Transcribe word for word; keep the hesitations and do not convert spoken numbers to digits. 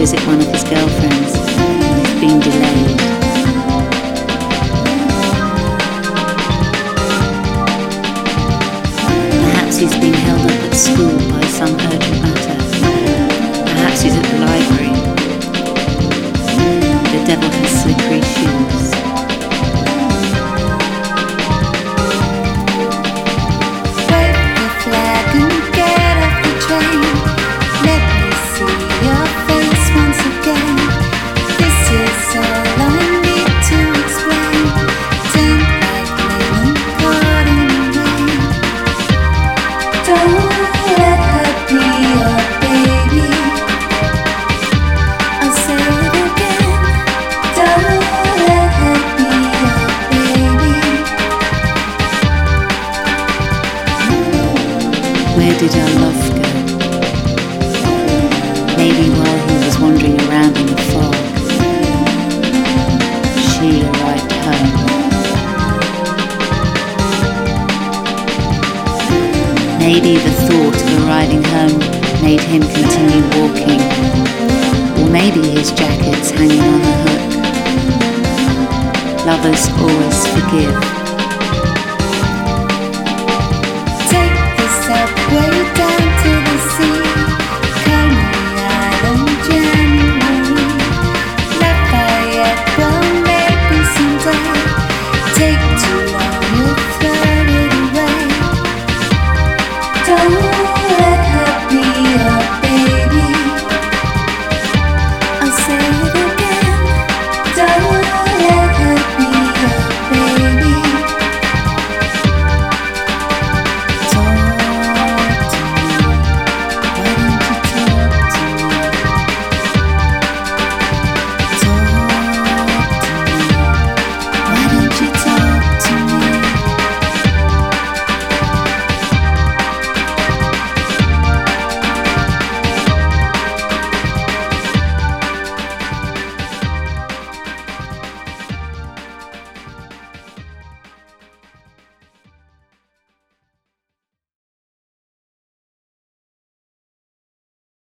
visit one of his girlfriends and he's been delayed. Perhaps he's been held up at school by some urgent matter. Perhaps he's at the library. The devil has slippery shoes. Where did our love go? Maybe while he was wandering around in the fog, she arrived home. Maybe the thought of arriving home made him continue walking, or maybe his jacket's hanging on the hook. Lovers always forgive.